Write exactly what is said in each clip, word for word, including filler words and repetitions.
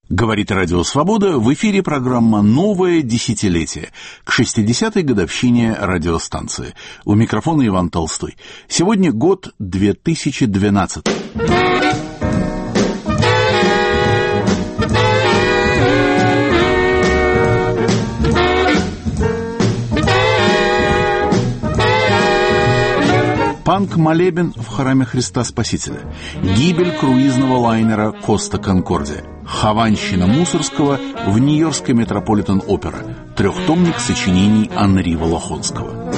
Говорит Радио Свобода, в эфире программа «Новое десятилетие» к шестидесятой годовщине радиостанции. У микрофона Иван Толстой. Сегодня год две тысячи двенадцатый. Панк-молебен в храме Христа Спасителя, гибель круизного лайнера «Коста Конкордия», хованщина Мусорского в Нью-Йоркской Метрополитен-опера, трехтомник сочинений Анри Волохонского.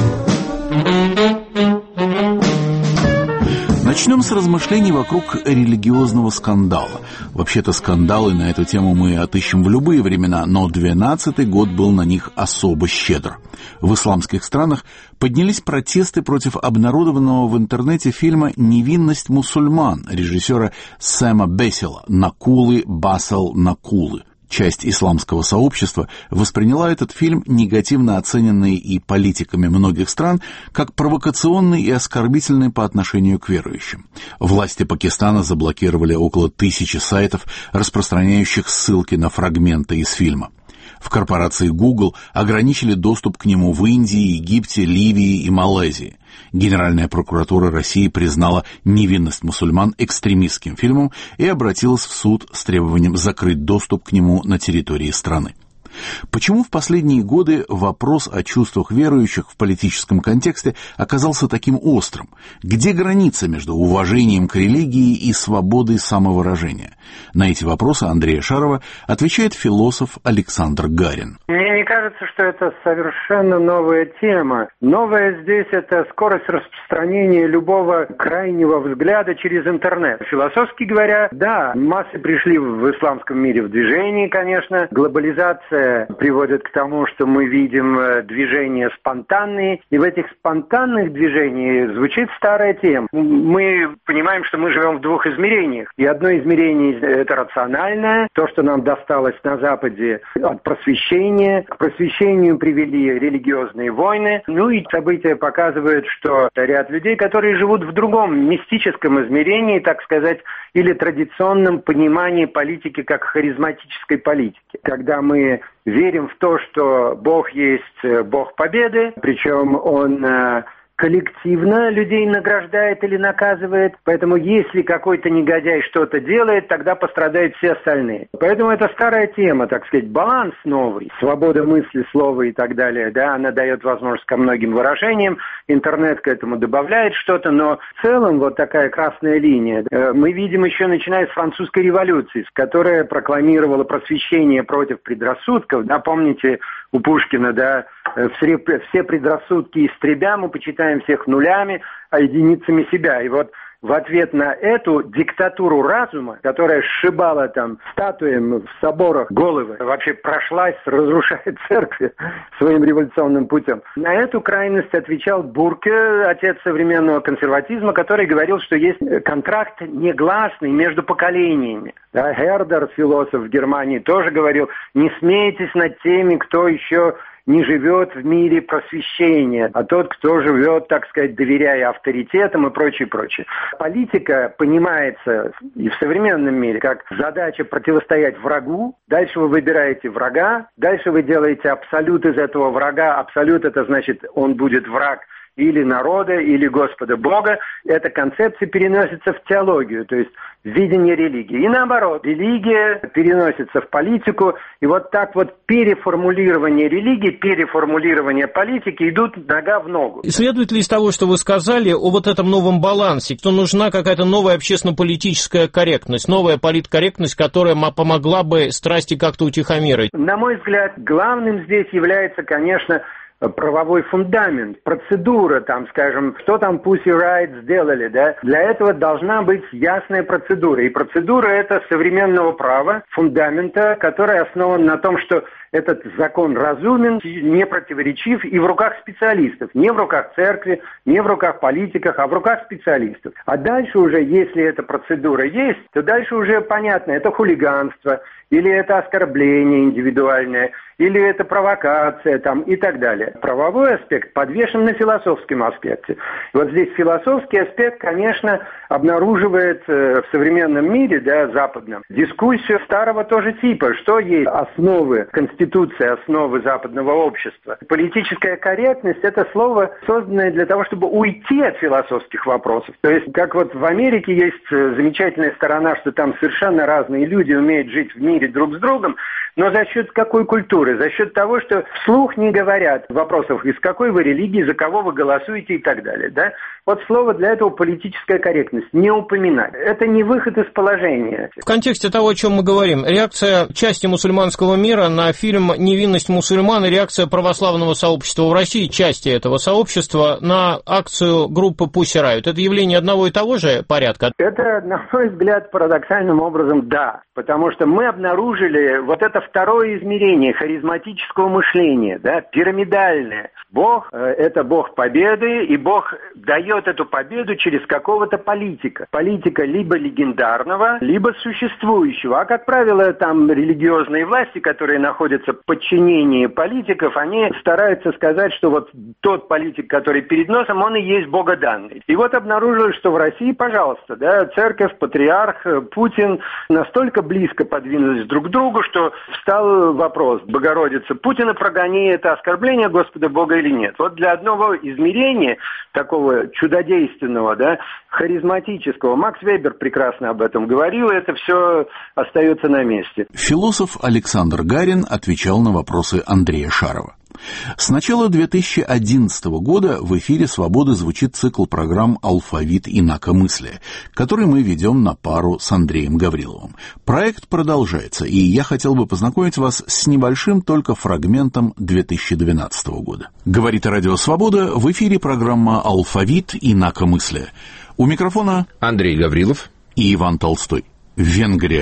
Начнем с размышлений вокруг религиозного скандала. Вообще-то скандалы на эту тему мы отыщем в любые времена, но двенадцатый год был на них особо щедр. В исламских странах поднялись протесты против обнародованного в интернете фильма «Невинность мусульман» режиссера Сэма Бессела «Накулы, Басал, Накулы». Часть исламского сообщества восприняла этот фильм, негативно оцененный и политиками многих стран, как провокационный и оскорбительный по отношению к верующим. Власти Пакистана заблокировали около тысячи сайтов, распространяющих ссылки на фрагменты из фильма. В корпорации Google ограничили доступ к нему в Индии, Египте, Ливии и Малайзии. Генеральная прокуратура России признала «Невинность мусульман» экстремистским фильмом и обратилась в суд с требованием закрыть доступ к нему на территории страны. Почему в последние годы вопрос о чувствах верующих в политическом контексте оказался таким острым? Где граница между уважением к религии и свободой самовыражения? На эти вопросы Андрея Шарова отвечает философ Александр Гарин. Мне не кажется, что это совершенно новая тема. Новое здесь – это скорость распространения любого крайнего взгляда через интернет. Философски говоря, да, массы пришли в исламском мире в движение, конечно. Глобализация приводит к тому, что мы видим движения спонтанные, и в этих спонтанных движениях звучит старая тема. Мы понимаем, что мы живем в двух измерениях. И одно измерение – это рациональное, то, что нам досталось на Западе от просвещения. К просвещению привели религиозные войны. Ну и события показывают, что ряд людей, которые живут в другом мистическом измерении, так сказать, или традиционном понимании политики как харизматической политики. Когда мы верим в то, что Бог есть Бог победы, причем Он коллективно людей награждает или наказывает. Поэтому если какой-то негодяй что-то делает, тогда пострадают все остальные. Поэтому это старая тема, так сказать, баланс новый. Свобода мысли, слова и так далее. Да, она дает возможность ко многим выражениям. Интернет к этому добавляет что-то. Но в целом вот такая красная линия. Мы видим еще начиная с французской революции, которая прокламировала просвещение против предрассудков. Да, помните у Пушкина, да, все предрассудки истребя, мы почитаем всех нулями, а единицами себя. И вот в ответ на эту диктатуру разума, которая сшибала там статуям в соборах головы, вообще прошлась, разрушая церкви своим революционным путем, на эту крайность отвечал Бурке, отец современного консерватизма, который говорил, что есть контракт негласный между поколениями. Да, Гердер, философ в Германии, тоже говорил: не смейтесь над теми, кто еще не живет в мире просвещения, а тот, кто живет, так сказать, доверяя авторитетам и прочее, прочее. Политика понимается и в современном мире как задача противостоять врагу. Дальше вы выбираете врага, дальше вы делаете абсолют из этого врага. Абсолют — это значит, он будет враг или народа, или Господа Бога. Эта концепция переносится в теологию, то есть в видение религии. И наоборот, религия переносится в политику, и вот так вот переформулирование религии, переформулирование политики идут нога в ногу. И следует ли из того, что вы сказали, о вот этом новом балансе, что нужна какая-то новая общественно-политическая корректность, новая политкорректность, которая помогла бы страсти как-то утихомирить? На мой взгляд, главным здесь является, конечно, правовой фундамент, процедура, там, скажем, что там Pussy Riot сделали, да, для этого должна быть ясная процедура. И процедура — это современного права, фундамента, который основан на том, что этот закон разумен, не противоречив и в руках специалистов. Не в руках церкви, не в руках политиков, а в руках специалистов. А дальше уже, если эта процедура есть, то дальше уже понятно, это хулиганство, или это оскорбление индивидуальное, или это провокация там, и так далее. Правовой аспект подвешен на философском аспекте. Вот здесь философский аспект, конечно, обнаруживает э, в современном мире, да, западном, дискуссию старого тоже типа, что есть основы Конституции, основы западного общества. Политическая корректность – это слово, созданное для того, чтобы уйти от философских вопросов. То есть, как вот в Америке есть замечательная сторона, что там совершенно разные люди умеют жить в мире друг с другом, но за счет какой культуры? За счет того, что вслух не говорят вопросов, из какой вы религии, за кого вы голосуете и так далее. Да? Вот слово для этого политическая корректность. Не упоминать. Это не выход из положения. В контексте того, о чем мы говорим, реакция части мусульманского мира на фильм «Невинность мусульман» и реакция православного сообщества в России, части этого сообщества, на акцию группы Pussy Riot. Это явление одного и того же порядка? Это, на мой взгляд, парадоксальным образом да. Потому что мы обнаружили вот это второе измерение харизматического мышления, да, пирамидальное. Бог э, – это Бог победы, и Бог дает эту победу через какого-то политика. Политика либо легендарного, либо существующего. А, как правило, там религиозные власти, которые находятся в подчинении политиков, они стараются сказать, что вот тот политик, который перед носом, он и есть богоданный. И вот обнаружили, что в России, пожалуйста, да, церковь, патриарх, Путин настолько близко подвинулись друг к другу, что встал вопрос: Богородица, Путина прогони, это оскорбление Господа Бога или нет? Вот для одного измерения, такого чудодейственного, да, харизматического, Макс Вебер прекрасно об этом говорил, и это все остается на месте. Философ Александр Гарин отвечал на вопросы Андрея Шарова. С начала две тысячи одиннадцатого года в эфире «Свободы» звучит цикл программ «Алфавит инакомыслия», который мы ведем на пару с Андреем Гавриловым. Проект продолжается, и я хотел бы познакомить вас с небольшим только фрагментом две тысячи двенадцатого года. Говорит Радио «Свобода», в эфире программа «Алфавит инакомыслия». У микрофона Андрей Гаврилов и Иван Толстой. Венгрия.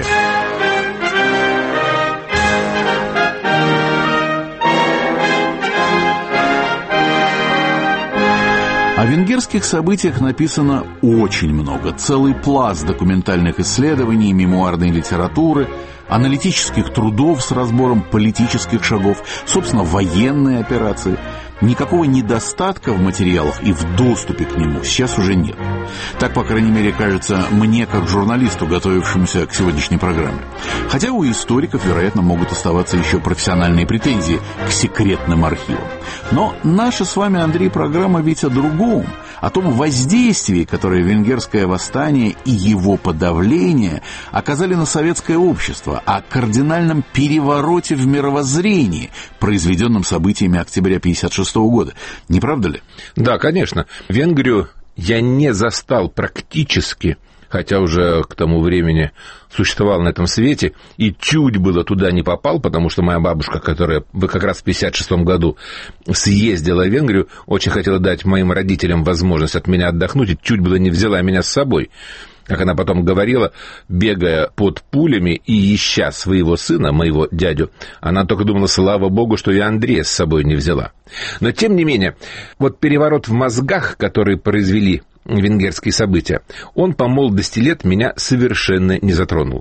О венгерских событиях написано очень много. Целый пласт документальных исследований, мемуарной литературы, аналитических трудов с разбором политических шагов, собственно, военные операции. Никакого недостатка в материалах и в доступе к нему сейчас уже нет. Так, по крайней мере, кажется мне, как журналисту, готовившемуся к сегодняшней программе. Хотя у историков, вероятно, могут оставаться еще профессиональные претензии к секретным архивам. Но наша с вами, Андрей, программа ведь о другом. О том воздействии, которое венгерское восстание и его подавление оказали на советское общество, о кардинальном перевороте в мировоззрении, произведенном событиями октября пятьдесят шестого года. Не правда ли? Да, конечно. Венгрию я не застал практически, хотя уже к тому времени существовал на этом свете, и чуть было туда не попал, потому что моя бабушка, которая как раз в пятьдесят шестом году съездила в Венгрию, очень хотела дать моим родителям возможность от меня отдохнуть, и чуть было не взяла меня с собой. Как она потом говорила, бегая под пулями и ища своего сына, моего дядю, она только думала, слава богу, что я Андрея с собой не взяла. Но, тем не менее, вот переворот в мозгах, который произвели венгерские события, он по молодости лет меня совершенно не затронул.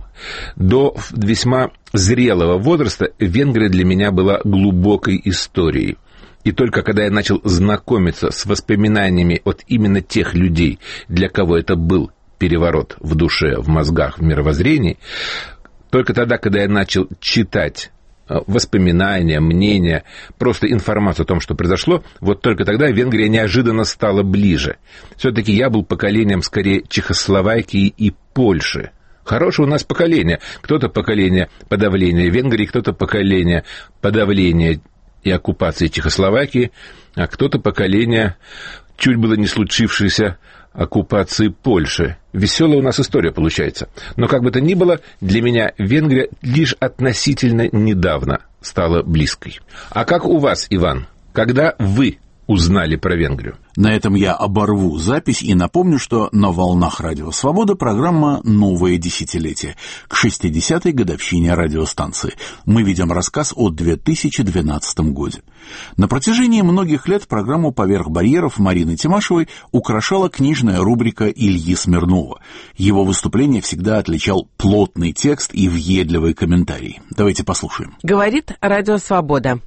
До весьма зрелого возраста Венгрия для меня была глубокой историей. И только когда я начал знакомиться с воспоминаниями от именно тех людей, для кого это был переворот в душе, в мозгах, в мировоззрении, только тогда, когда я начал читать воспоминания, мнения, просто информацию о том, что произошло, вот только тогда Венгрия неожиданно стала ближе. Все-таки я был поколением скорее Чехословакии и Польши. Хорошее у нас поколение. Кто-то поколение подавления Венгрии, кто-то поколение подавления и оккупации Чехословакии, а кто-то поколение чуть было не случившейся оккупации Польши. Веселая у нас история получается. Но как бы то ни было, для меня Венгрия лишь относительно недавно стала близкой. А как у вас, Иван? Когда вы узнали про Венгрию. На этом я оборву запись и напомню, что на волнах Радио Свобода программа «Новое десятилетие» к шестидесятой годовщине радиостанции. Мы ведем рассказ о две тысячи двенадцатом годе. На протяжении многих лет программу «Поверх барьеров» Марины Тимашевой украшала книжная рубрика Ильи Смирнова. Его выступление всегда отличал плотный текст и въедливые комментарии. Давайте послушаем. Говорит Радио Свобода.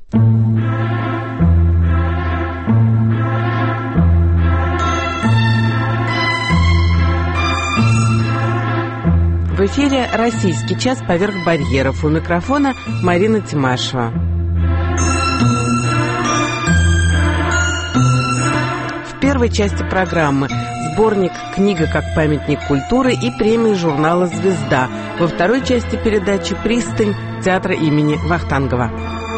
В эфире «Российский час. Поверх барьеров». У микрофона Марина Тимашева. В первой части программы сборник «Книга как памятник культуры» и премии журнала «Звезда». Во второй части передачи «Пристань» театра имени Вахтангова.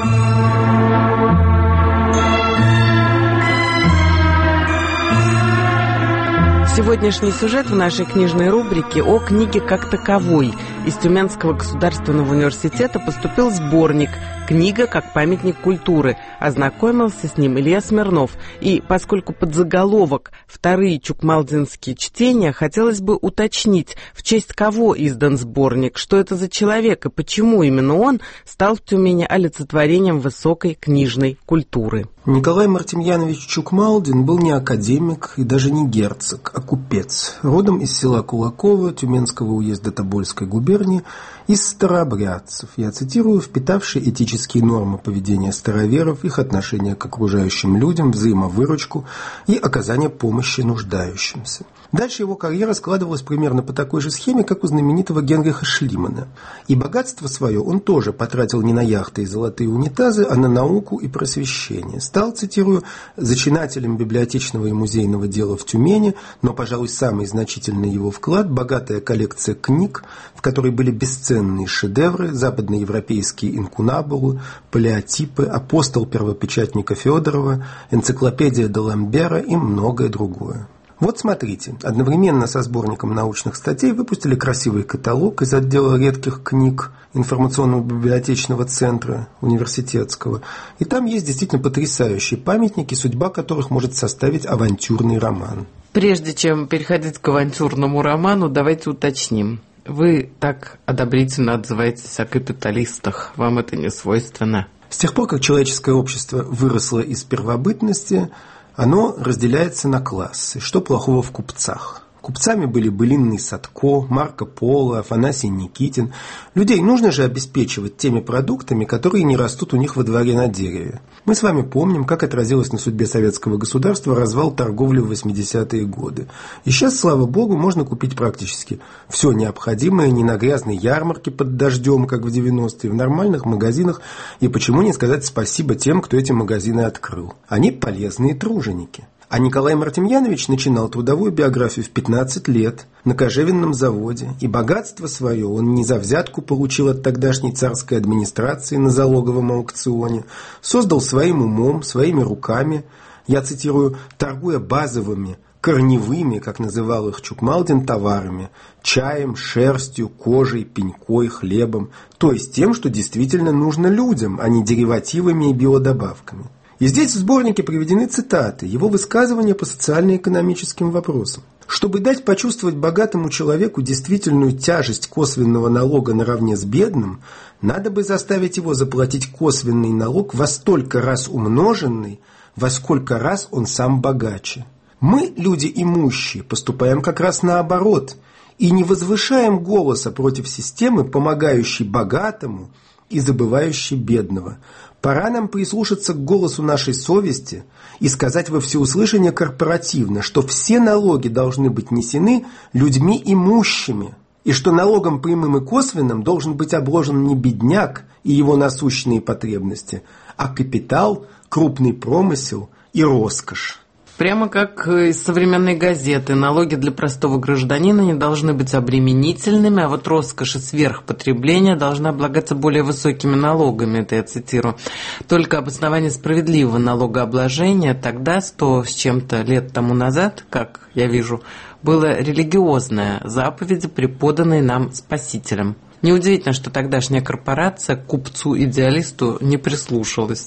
Сегодняшний сюжет в нашей книжной рубрике о книге как таковой. Из Тюменского государственного университета поступил сборник «Книга как памятник культуры». Ознакомился с ним Илья Смирнов. И поскольку подзаголовок «Вторые чукмалдинские чтения», хотелось бы уточнить, в честь кого издан сборник, что это за человек и почему именно он стал в Тюмени олицетворением высокой книжной культуры. Николай Мартемьянович Чукмалдин был не академик и даже не герцог, а купец, родом из села Кулаково Тюменского уезда Тобольской губернии, из старообрядцев, я цитирую, впитавшие этические нормы поведения староверов, их отношение к окружающим людям, взаимовыручку и оказание помощи нуждающимся. Дальше его карьера складывалась примерно по такой же схеме, как у знаменитого Генриха Шлимана. И богатство свое он тоже потратил не на яхты и золотые унитазы, а на науку и просвещение. Стал, цитирую, зачинателем библиотечного и музейного дела в Тюмени, но, пожалуй, самый значительный его вклад – богатая коллекция книг, в которой были бесценные шедевры, западноевропейские инкунабулы, палеотипы, апостол первопечатника Федорова, энциклопедия де Ламбера и многое другое. Вот смотрите, одновременно со сборником научных статей выпустили красивый каталог из отдела редких книг информационного библиотечного центра университетского. И там есть действительно потрясающие памятники, судьба которых может составить авантюрный роман. Прежде чем переходить к авантюрному роману, давайте уточним. Вы так одобрительно отзываетесь о капиталистах. Вам это не свойственно. С тех пор, как человеческое общество выросло из первобытности, оно разделяется на классы. Что плохого в купцах? Купцами были Былинный Садко, Марко Поло, Афанасий Никитин. Людей нужно же обеспечивать теми продуктами, которые не растут у них во дворе на дереве. Мы с вами помним, как отразилось на судьбе советского государства развал торговли в восьмидесятые годы. И сейчас, слава богу, можно купить практически все необходимое не на грязной ярмарке под дождем, как в девяностые, в нормальных магазинах. И почему не сказать спасибо тем, кто эти магазины открыл? Они полезные труженики. А Николай Мартемьянович начинал трудовую биографию в пятнадцать лет на кожевенном заводе, и богатство свое он не за взятку получил от тогдашней царской администрации на залоговом аукционе, создал своим умом, своими руками, я цитирую, торгуя базовыми, корневыми, как называл их Чукмалдин, товарами, чаем, шерстью, кожей, пенькой, хлебом, то есть тем, что действительно нужно людям, а не деривативами и биодобавками. И здесь в сборнике приведены цитаты, его высказывания по социально-экономическим вопросам. Чтобы дать почувствовать богатому человеку действительную тяжесть косвенного налога наравне с бедным, надо бы заставить его заплатить косвенный налог во столько раз умноженный, во сколько раз он сам богаче. Мы, люди имущие, поступаем как раз наоборот и не возвышаем голоса против системы, помогающей богатому и забывающей бедного. Пора нам прислушаться к голосу нашей совести и сказать во всеуслышание корпоративно, что все налоги должны быть несены людьми имущими, и что налогом прямым и косвенным должен быть обложен не бедняк и его насущные потребности, а капитал, крупный промысел и роскошь. Прямо как из современной газеты, налоги для простого гражданина не должны быть обременительными, а вот роскошь и сверхпотребление должны облагаться более высокими налогами, это я цитирую. Только обоснование справедливого налогообложения тогда, сто с чем-то лет тому назад, как я вижу, было религиозное, заповеди, преподанные нам Спасителем. Неудивительно, что тогдашняя корпорация к купцу-идеалисту не прислушалась.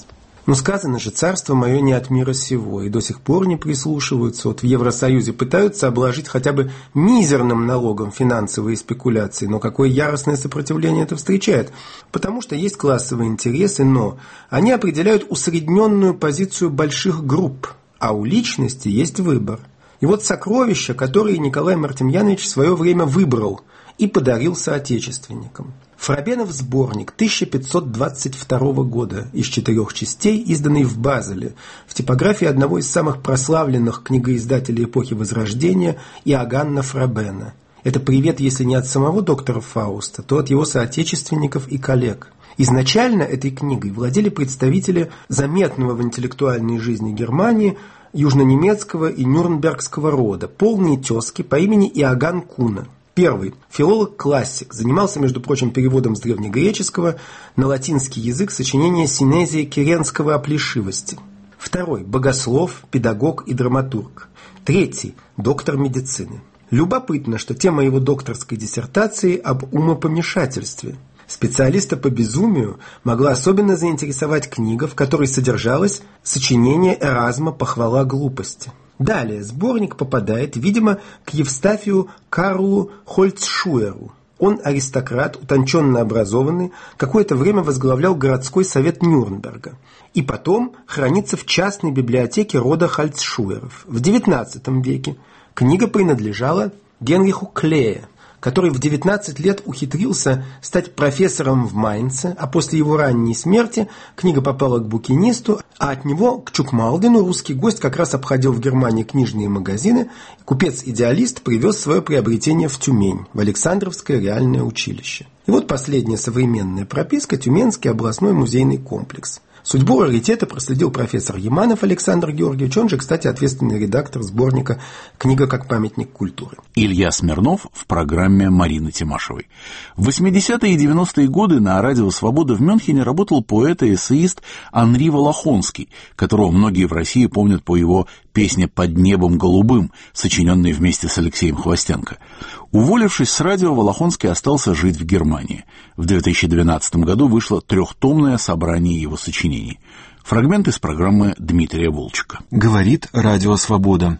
Но сказано же, царство мое не от мира сего, и до сих пор не прислушиваются. Вот в Евросоюзе пытаются обложить хотя бы мизерным налогом финансовые спекуляции, но какое яростное сопротивление это встречает. Потому что есть классовые интересы, но они определяют усредненную позицию больших групп, а у личности есть выбор. И вот сокровища, которые Николай Мартемьянович в свое время выбрал и подарил соотечественникам. Фрабенов сборник тысяча пятьсот двадцать второго года из четырех частей, изданный в Базеле, в типографии одного из самых прославленных книгоиздателей эпохи Возрождения Иоганна Фрабена. Это привет, если не от самого доктора Фауста, то от его соотечественников и коллег. Изначально этой книгой владели представители заметного в интеллектуальной жизни Германии южнонемецкого и нюрнбергского рода, полные тезки по имени Иоганн Куна. Первый – филолог-классик, занимался, между прочим, переводом с древнегреческого на латинский язык сочинения Синезия Киренского о плешивости. Второй – богослов, педагог и драматург. Третий – доктор медицины. Любопытно, что тема его докторской диссертации об умопомешательстве. Специалиста по безумию могла особенно заинтересовать книга, в которой содержалось сочинение Эразма «Похвала глупости». Далее сборник попадает, видимо, к Евстафию Карлу Хольцшуеру. Он аристократ, утонченно образованный, какое-то время возглавлял городской совет Нюрнберга. И потом хранится в частной библиотеке рода Хольцшуеров. В девятнадцатом веке книга принадлежала Генриху Клее, который в девятнадцать лет ухитрился стать профессором в Майнце, а после его ранней смерти книга попала к букинисту, а от него к Чукмалдину русский гость как раз обходил в Германии книжные магазины, и купец-идеалист привез свое приобретение в Тюмень, в Александровское реальное училище. И вот последняя современная прописка – Тюменский областной музейный комплекс. Судьбу раритета проследил профессор Яманов Александр Георгиевич, он же, кстати, ответственный редактор сборника «Книга как памятник культуры». Илья Смирнов в программе Марины Тимашевой. В восьмидесятые и девяностые годы на радио «Свобода» в Мюнхене работал поэт и эссеист Анри Волохонский, которого многие в России помнят по его песне «Под небом голубым», сочиненной вместе с Алексеем Хвостенко. Уволившись с радио, Волохонский остался жить в Германии. В две тысячи двенадцатом году вышло трехтомное собрание его сочинений. Фрагмент из программы Дмитрия Волчка. Говорит Радио Свобода.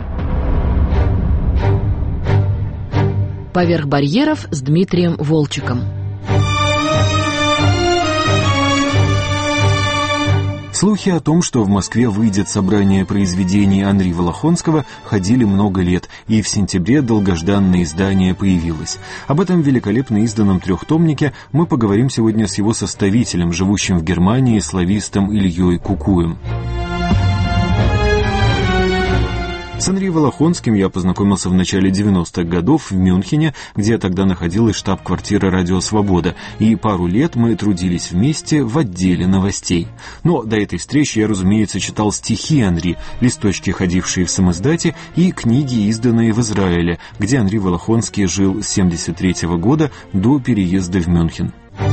Поверх барьеров с Дмитрием Волчиком. Слухи о том, что в Москве выйдет собрание произведений Анри Волохонского, ходили много лет, и в сентябре долгожданное издание появилось. Об этом великолепно изданном трехтомнике мы поговорим сегодня с его составителем, живущим в Германии, славистом Ильей Кукуем. С Анри Волохонским я познакомился в начале девяностых годов в Мюнхене, где тогда находилась штаб-квартира «Радио Свобода», и пару лет мы трудились вместе в отделе новостей. Но до этой встречи я, разумеется, читал стихи Анри, листочки, ходившие в самиздате, и книги, изданные в Израиле, где Анри Волохонский жил с семьдесят третьего года до переезда в Мюнхен.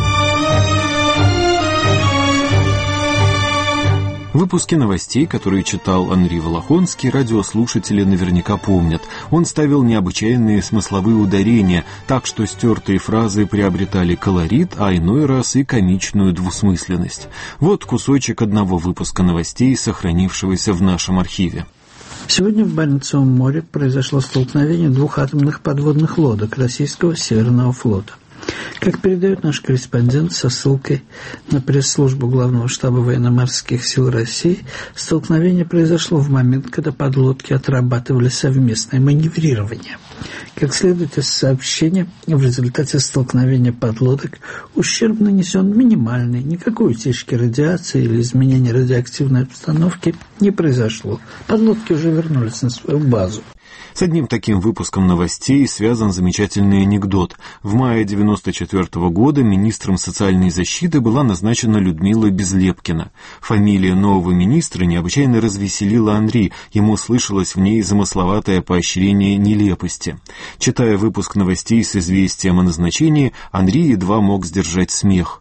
Выпуски новостей, которые читал Анри Волохонский, радиослушатели наверняка помнят. Он ставил необычайные смысловые ударения, так что стертые фразы приобретали колорит, а иной раз и комичную двусмысленность. Вот кусочек одного выпуска новостей, сохранившегося в нашем архиве. Сегодня в Баренцевом море произошло столкновение двух атомных подводных лодок российского Северного флота. Как передает наш корреспондент со ссылкой на пресс-службу Главного штаба военно-морских сил России, столкновение произошло в момент, когда подлодки отрабатывали совместное маневрирование. Как следует из сообщения, в результате столкновения подлодок ущерб нанесен минимальный, никакой утечки радиации или изменения радиоактивной обстановки не произошло. Подлодки уже вернулись на свою базу. С одним таким выпуском новостей связан замечательный анекдот. В мае девяносто четвёртого года министром социальной защиты была назначена Людмила Безлепкина. Фамилия нового министра необычайно развеселила Анри, ему слышалось в ней замысловатое поощрение нелепости. Читая выпуск новостей с известием о назначении, Анри едва мог сдержать смех.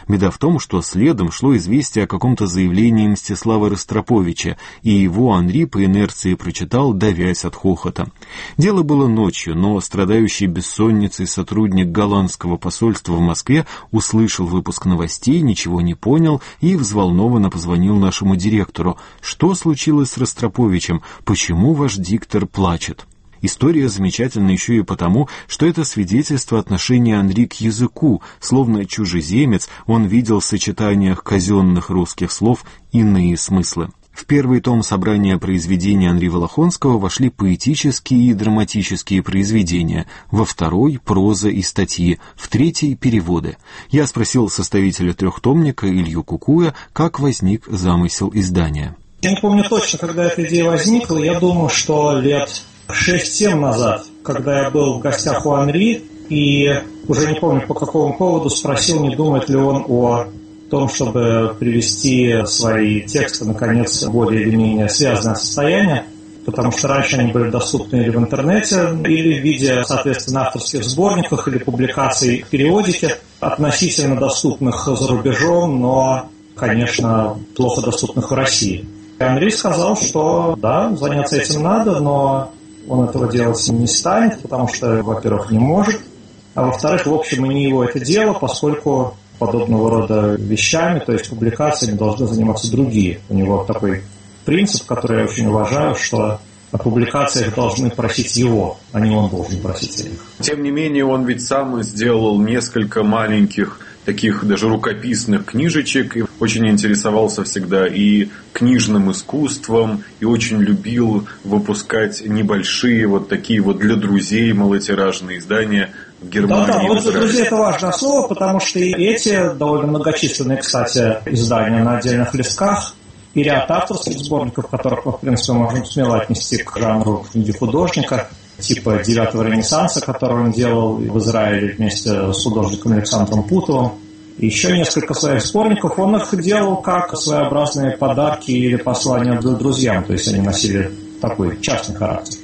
Беда в том, что следом шло известие о каком-то заявлении Мстислава Ростроповича, и его Анри по инерции прочитал, давясь от хохота. Дело было ночью, но страдающий бессонницей сотрудник голландского посольства в Москве услышал выпуск новостей, ничего не понял и взволнованно позвонил нашему директору. Что случилось с Ростроповичем? Почему ваш диктор плачет? История замечательна еще и потому, что это свидетельство отношения Анри к языку. Словно чужеземец, он видел в сочетаниях казенных русских слов иные смыслы. В первый том собрания произведений Анри Волохонского вошли поэтические и драматические произведения, во второй — проза и статьи, в третий — переводы. Я спросил составителя трехтомника Илью Кукуя, как возник замысел издания. Я не помню точно, когда эта идея возникла. Я думаю, что лет шесть-семь назад, когда я был в гостях у Анри, и уже не помню по какому поводу спросил, не думает ли он о том, чтобы привести свои тексты, наконец, в более или менее связанное состояние, потому что раньше они были доступны или в интернете, или в виде, соответственно, авторских сборниках или публикаций в периодике, относительно доступных за рубежом, но, конечно, плохо доступных в России. И Анри сказал, что да, заняться этим надо, но он этого делать не станет, потому что, во-первых, не может, а во-вторых, в общем, и не его это дело, поскольку подобного рода вещами, то есть публикациями, должны заниматься другие. У него такой принцип, который я очень уважаю, что о публикациях должны просить его, а не он должен просить их. Тем не менее, он ведь сам сделал несколько маленьких, таких даже рукописных книжечек, и очень интересовался всегда и книжным искусством, и очень любил выпускать небольшие вот такие вот для друзей малотиражные издания в Германии. Да, да, вот для друзей это важное слово, потому что и эти довольно многочисленные, кстати, издания на отдельных листках, и ряд авторских сборников, которых, в принципе, можно смело отнести к жанру книги художника, типа «Девятого Ренессанса», который он делал в Израиле вместе с художником Александром Путовым. И еще несколько своих сборников он их делал как своеобразные подарки или послания друзьям, то есть они носили такой частный характер.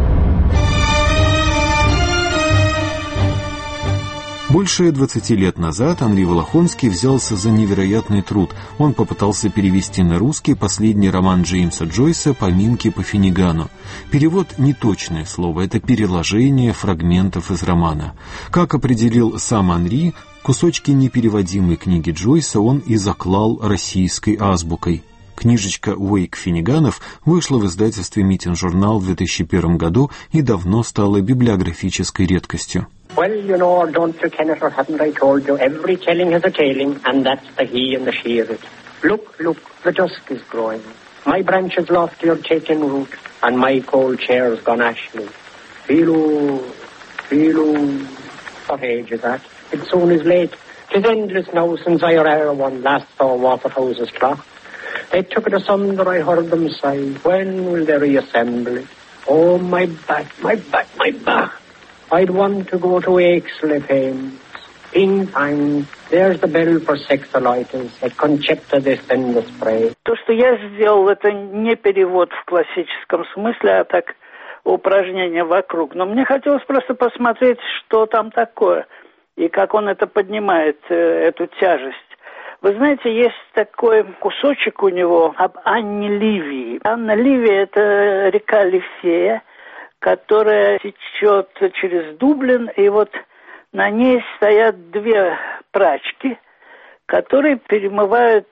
Больше двадцати лет назад Анри Волохонский взялся за невероятный труд. Он попытался перевести на русский последний роман Джеймса Джойса «Поминки по Финнигану». Перевод — неточное слово, это переложение фрагментов из романа. Как определил сам Анри, кусочки непереводимой книги Джойса он и заклал российской азбукой. Книжечка «Уэйк Финниганов» вышла в издательстве «Митинг-журнал» в две тысячи первом году и давно стала библиографической редкостью. Well, you know, don't you, Kenneth, or haven't I told you, every telling has a tailing, and that's the he and the she of it. Look, look, the dusk is growing. My branches lofty are taking root, and my cold chair's gone ashly. Feel-oo, feel-oo, what age is that? It soon is late. 'Tis endless now since I or e'er one last saw Waterhouse's clock. They took it asunder, I heard them sigh. When will they reassemble it? Oh, my back, my back, my back. I'd want to go to Aixley Ping pang, there's the bell for sexualitis at Concepta de Spray. То, что я сделал, это не перевод в классическом смысле, а так упражнение вокруг. Но мне хотелось просто посмотреть, что там такое, и как он это поднимает, эту тяжесть. Вы знаете, есть такой кусочек у него об Анне Ливии. Анна Ливия – это река Лифея, которая течет через Дублин, и вот на ней стоят две прачки, которые перемывают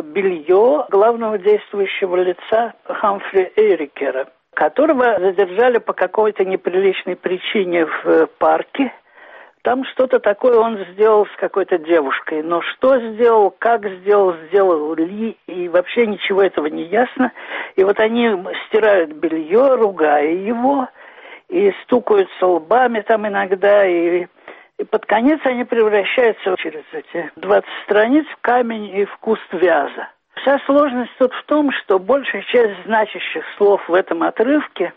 белье главного действующего лица Хамфри Эрикера, которого задержали по какой-то неприличной причине в парке. Там что-то такое он сделал с какой-то девушкой. Но что сделал, как сделал, сделал ли, и вообще ничего этого не ясно. И вот они стирают белье, ругая его, и стукаются лбами там иногда, и, и под конец они превращаются через эти двадцать страниц в камень и в куст вяза. Вся сложность тут в том, что большая часть значащих слов в этом отрывке,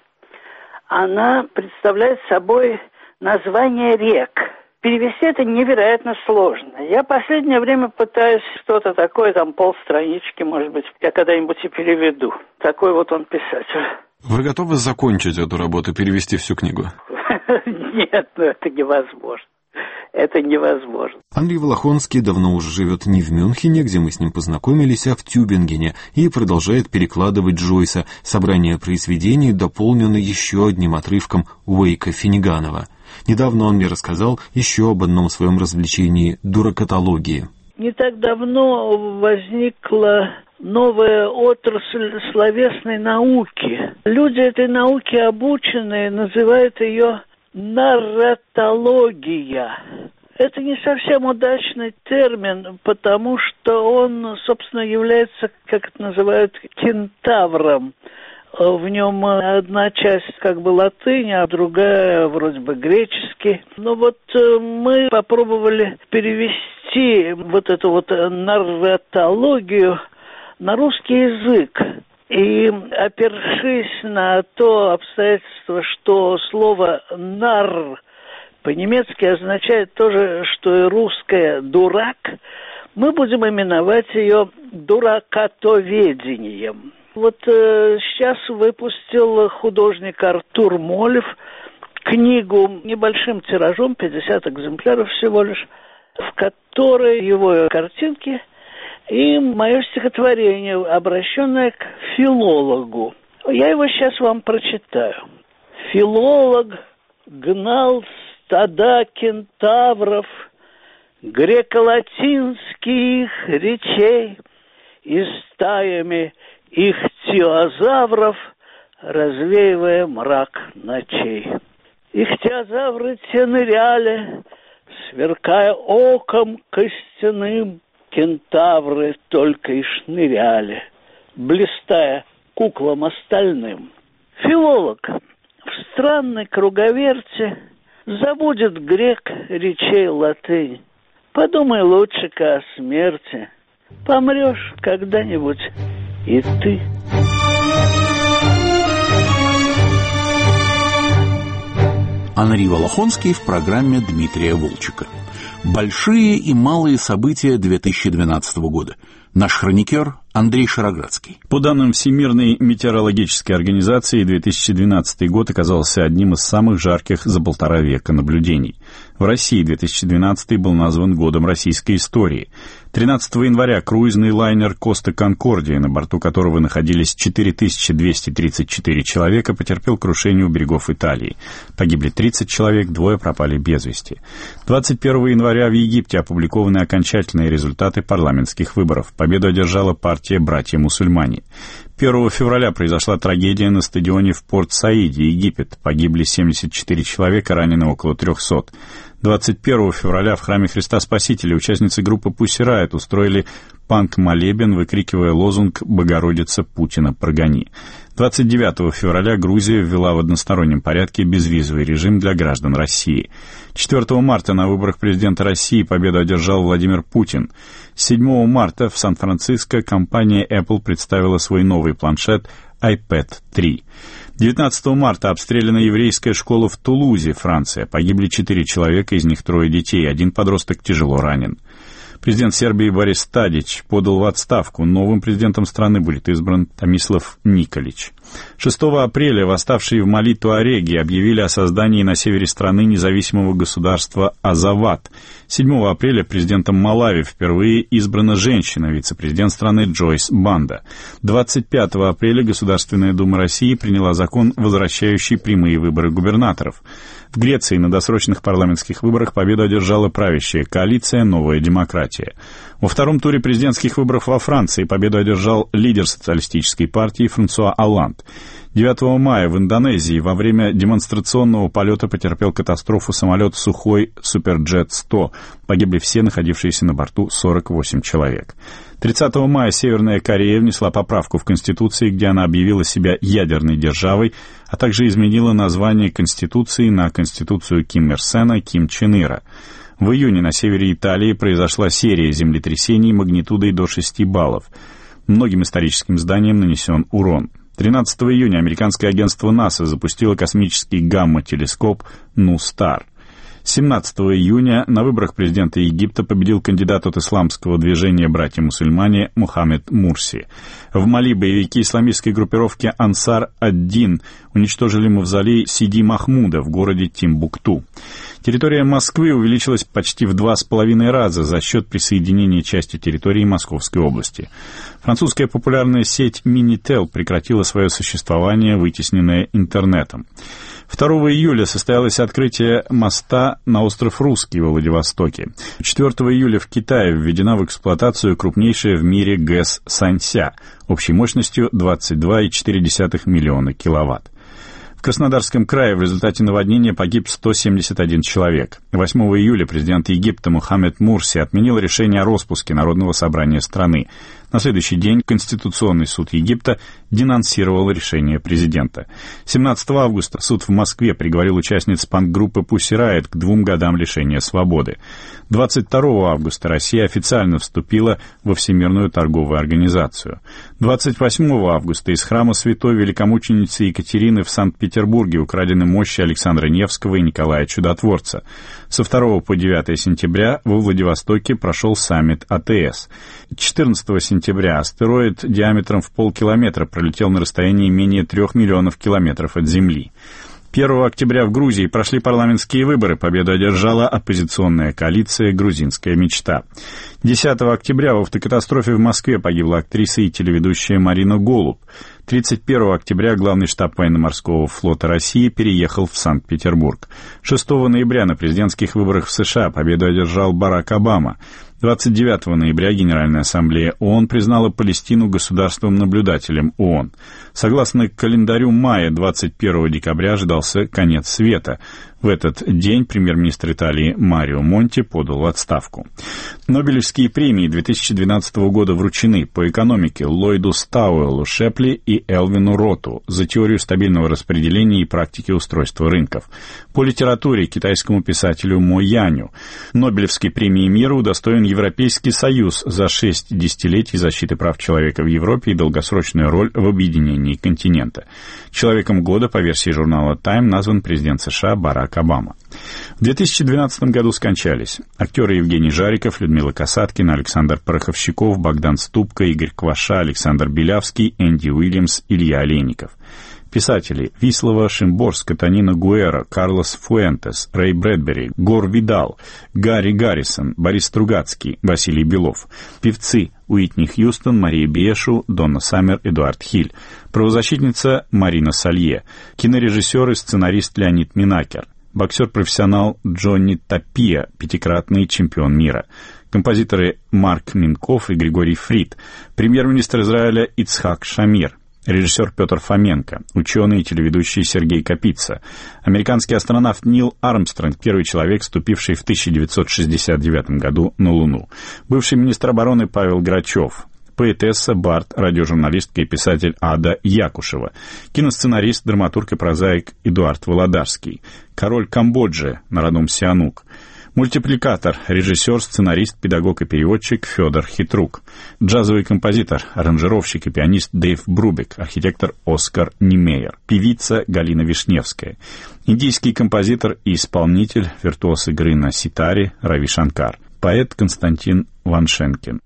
она представляет собой название рек. Перевести это невероятно сложно. Я в последнее время пытаюсь что-то такое, там полстранички, может быть, я когда-нибудь и переведу. Такой вот он писатель. Вы готовы закончить эту работу, перевести всю книгу? Нет, ну это невозможно. это невозможно. Андрей Волохонский давно уже живет не в Мюнхене, где мы с ним познакомились, а в Тюбингене, и продолжает перекладывать Джойса. Собрание произведений дополнено еще одним отрывком Уэйка Финниганова. Недавно он мне рассказал еще об одном своем развлечении – дуракатологии. Не так давно возникла новая отрасль словесной науки. Люди этой науки обученные называют ее нарратология. Это не совсем удачный термин, потому что он, собственно, является, как это называют, кентавром. В нем одна часть как бы латынь, а другая вроде бы греческий. Но вот мы попробовали перевести вот эту вот нарратологию на русский язык. И, опершись на то обстоятельство, что слово «нар» по-немецки означает то же, что и русское «дурак», мы будем именовать ее «дуракатоведением». Вот э, сейчас выпустил художник Артур Молев книгу небольшим тиражом, пятьдесят экземпляров всего лишь, в которой его картинки и мое стихотворение, обращенное к филологу. Я его сейчас вам прочитаю. Филолог гнал стада кентавров, греко-латинских речей, и стаями ихтиозавров, развеивая мрак ночей. Ихтиозавры те ныряли, сверкая оком костяным, кентавры только и шныряли, блистая куклам остальным. Филолог в странной круговерти забудет грек речей латынь. Подумай лучше-ка о смерти. Помрешь когда-нибудь и ты. Анри Волохонский в программе Дмитрия Волчека. Большие и малые события две тысячи двенадцатого года. Наш хроникер Андрей Шароградский. По данным Всемирной метеорологической организации, две тысячи двенадцатый год оказался одним из самых жарких за полтора века наблюдений. В России две тысячи двенадцатый был назван годом российской истории. тринадцатого января круизный лайнер «Коста Конкордия», на борту которого находились четыре тысячи двести тридцать четыре человека, потерпел крушение у берегов Италии. Погибли тридцать человек, двое пропали без вести. двадцать первого января в Египте опубликованы окончательные результаты парламентских выборов. Победу одержала партия «Братья-мусульмане». первого февраля произошла трагедия на стадионе в Порт-Саиде, Египет. Погибли семьдесят четыре человека, ранены около трехсот. двадцать первого февраля в храме Христа Спасителя участницы группы Pussy Riot устроили панк-молебен, выкрикивая лозунг «Богородица, Путина прогони». двадцать девятого февраля Грузия ввела в одностороннем порядке безвизовый режим для граждан России. четвёртого марта на выборах президента России победу одержал Владимир Путин. седьмого марта в Сан-Франциско компания Apple представила свой новый планшет айпэд три. девятнадцатого марта обстреляна еврейская школа в Тулузе, Франция. Погибли четыре человека, из них трое детей, один подросток тяжело ранен. Президент Сербии Борис Тадич подал в отставку. Новым президентом страны будет избран Томислав Николич. шестого апреля восставшие в Мали туареги объявили о создании на севере страны независимого государства Азават. седьмого апреля президентом Малави впервые избрана женщина, вице-президент страны Джойс Банда. двадцать пятого апреля Государственная Дума России приняла закон, возвращающий прямые выборы губернаторов. В Греции на досрочных парламентских выборах победу одержала правящая коалиция «Новая демократия». Во втором туре президентских выборов во Франции победу одержал лидер социалистической партии Франсуа Олланд. девятого мая в Индонезии во время демонстрационного полета потерпел катастрофу самолет Сухой Суперджет сто. Погибли все находившиеся на борту сорок восемь человек. тридцатого мая Северная Корея внесла поправку в Конституции, где она объявила себя ядерной державой, а также изменила название Конституции на Конституцию Ким Ир Сена Ким Чен Ира. В июне на севере Италии произошла серия землетрясений магнитудой до шести баллов. Многим историческим зданиям нанесен урон. тринадцатого июня американское агентство НАСА запустило космический гамма-телескоп «Нустар». семнадцатого июня на выборах президента Египта победил кандидат от исламского движения «Братья-мусульмане» Мухаммед Мурси. В Мали боевики исламистской группировки «Ансар ад-Дин» уничтожили мавзолей Сиди Махмуда в городе Тимбукту. Территория Москвы увеличилась почти в два с половиной раза за счет присоединения части территории Московской области. Французская популярная сеть Minitel прекратила свое существование, вытесненное интернетом. второго июля состоялось открытие моста на остров Русский во Владивостоке. четвёртого июля в Китае введена в эксплуатацию крупнейшая в мире ГЭС Санься общей мощностью двадцать два и четыре десятых миллиона киловатт. В Краснодарском крае в результате наводнения погиб сто семьдесят один человек. восьмого июля президент Египта Мухаммед Мурси отменил решение о распуске Народного собрания страны. На следующий день Конституционный суд Египта денонсировал решение президента. семнадцатого августа суд в Москве приговорил участниц панк-группы Pussy Riot к двум годам лишения свободы. двадцать второго августа Россия официально вступила во Всемирную торговую организацию. двадцать восьмого августа из храма святой великомученицы Екатерины в Санкт-Петербурге украдены мощи Александра Невского и Николая Чудотворца. Со второго по девятое сентября во Владивостоке прошел саммит А Тэ Эс. четырнадцатого сентября астероид диаметром в полкилометра пролетел на расстоянии менее трех миллионов километров от Земли. первого октября в Грузии прошли парламентские выборы. Победу одержала оппозиционная коалиция «Грузинская мечта». десятого октября в автокатастрофе в Москве погибла актриса и телеведущая Марина Голуб. тридцать первого октября главный штаб военно-морского флота России переехал в Санкт-Петербург. шестого ноября на президентских выборах в США победу одержал Барак Обама. двадцать девятого ноября Генеральная ассамблея ООН признала Палестину государством-наблюдателем ООН. Согласно календарю мая, двадцать первого декабря ожидался конец света. В этот день премьер-министр Италии Марио Монти подал в отставку. Нобелевские премии две тысячи двенадцатого года вручены по экономике Ллойду Стауэллу Шепли и Элвину Роту за теорию стабильного распределения и практики устройства рынков. По литературе китайскому писателю Мо Яню. Нобелевской премии мира удостоен Европейский Союз за шесть десятилетий защиты прав человека в Европе и долгосрочную роль в объединении континента. Человеком года по версии журнала Time назван президент США Барак Обама. В две тысячи двенадцатом году скончались актеры Евгений Жариков, Людмила Касаткина, Александр Пороховщиков, Богдан Ступка, Игорь Кваша, Александр Белявский, Энди Уильямс, Илья Олейников. Писатели Вислова Шимборска, Танина Гуэра, Карлос Фуэнтес, Рэй Брэдбери, Гор Видал, Гарри Гаррисон, Борис Стругацкий, Василий Белов. Певцы Уитни Хьюстон, Мария Биешу, Донна Саммер, Эдуард Хиль. Правозащитница Марина Салье. Кинорежиссер и сценарист Леонид Минакер. Боксер-профессионал Джонни Тапия, пятикратный чемпион мира. Композиторы Марк Минков и Григорий Фрид. Премьер-министр Израиля Ицхак Шамир. Режиссер Петр Фоменко, ученый и телеведущий Сергей Капица, американский астронавт Нил Армстронг, первый человек, ступивший в тысяча девятьсот шестьдесят девятом году на Луну, бывший министр обороны Павел Грачев, поэтесса, бард, радиожурналистка и писатель Ада Якушева, киносценарист, драматург и прозаик Эдуард Володарский, король Камбоджи, народом Сианук, мультипликатор, режиссер, сценарист, педагог и переводчик Федор Хитрук, джазовый композитор, аранжировщик и пианист Дэйв Брубек, архитектор Оскар Немейер, певица Галина Вишневская, индийский композитор и исполнитель, виртуоз игры на ситаре Рави Шанкар, поэт Константин Ваншенкин.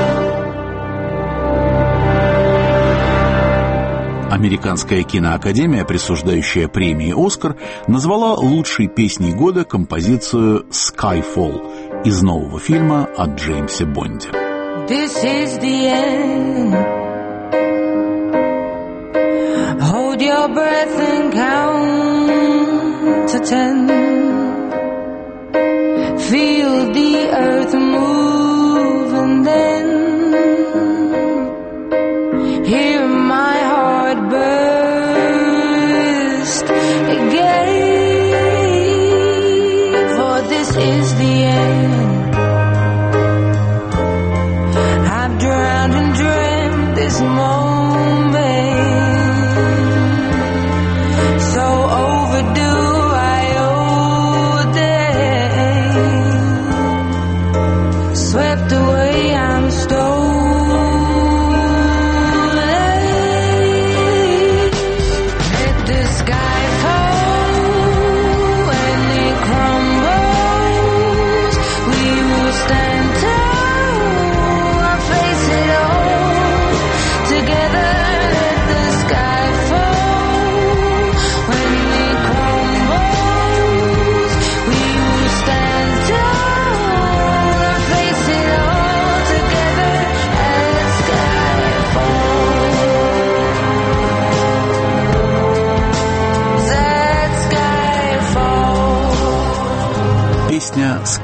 Американская киноакадемия, присуждающая премии «Оскар», назвала лучшей песней года композицию «Skyfall» из нового фильма о Джеймсе Бонде. This is the end. Hold your breath and count to ten. Feel the earth move and then hear my heart burst again. For this is the end. I've drowned and dreamt this moment, so overdue I owe